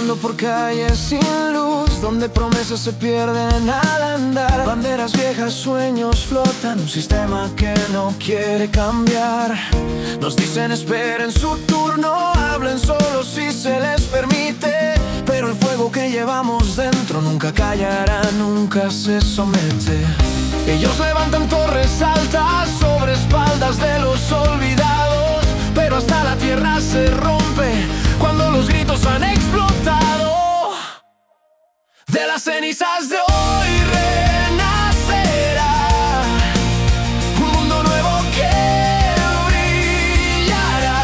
Caminando por calles sin luz, donde promesas se pierden al andar. Banderas viejas, sueños flotan, un sistema que no quiere cambiar. Nos dicen esperen su turno, hablen solo si se les permite. Pero el fuego que llevamos dentro nunca callará, nunca se somete. Ellos levantan torres altas sobre espaldas de los olvidados, pero hasta la tierra se rompe cuando los gritos han explotado. De las cenizas de hoy renacerá un mundo nuevo que brillará.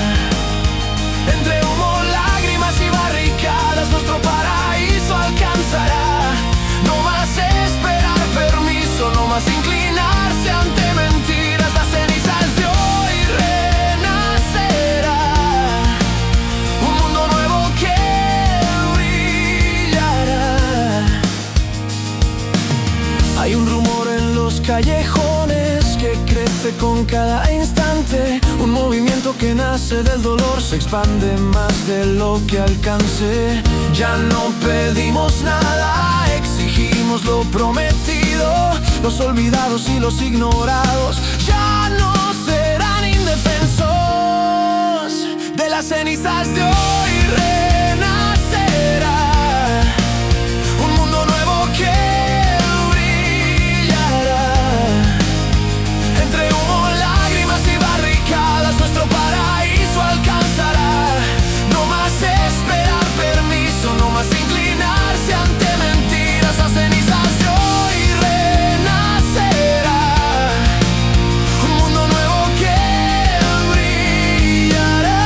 Entre humo, lágrimas y barricadas, nuestro paraíso alcanzará. No más esperar permiso, no más inclinarse ante mentiras. Las cenizas de hoy renacerá un mundo nuevo que brillará. Hay un rumor en los callejones que crece con cada instante. Un movimiento que nace del dolor, se expande más de lo que alcance. Ya no pedimos nada, exigimos lo prometido. Los olvidados y los ignorados ya no serán indefensos. De las cenizas de hoy renacerá un mundo nuevo que brillará. Entre humo, lágrimas y barricadas, nuestro paraíso alcanzará. No más esperar permiso, no más inclinarse ante mentiras. Las cenizas de hoy renacerá un mundo nuevo que brillará.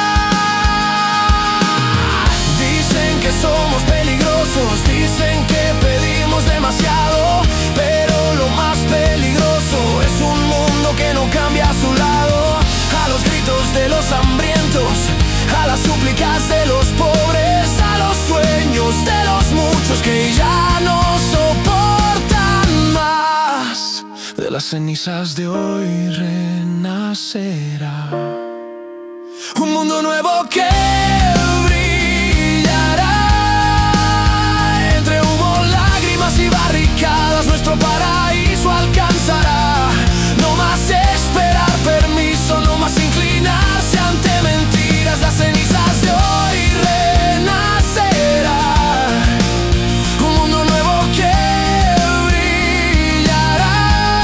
Dicen que somos peligrosos, dicen que pedimos demasiado, pero lo más peligroso es un mundo que no cambia a su lado. A los gritos de los hambrientos, a las súplicas de los pobres, a los sueños de los muchos que ya no soportan más. De las cenizas de hoy renacerá un mundo nuevo que brillará. Entre humo, lágrimas y barricadas, nuestro paraíso alcanzará. No más esperar permiso, no más inclinarse ante mentiras. Las cenizas de hoy renacerá un mundo nuevo que brillará.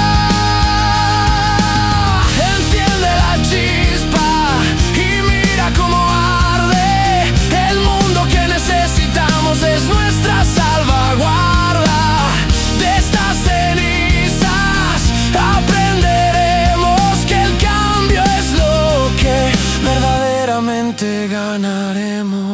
Enciende la chispa y mira cómo arde. El mundo que necesitamos es nuestra salvaguarda. De estas cenizas aprenderemos que el cambio es lo que verdaderamente ganaremos.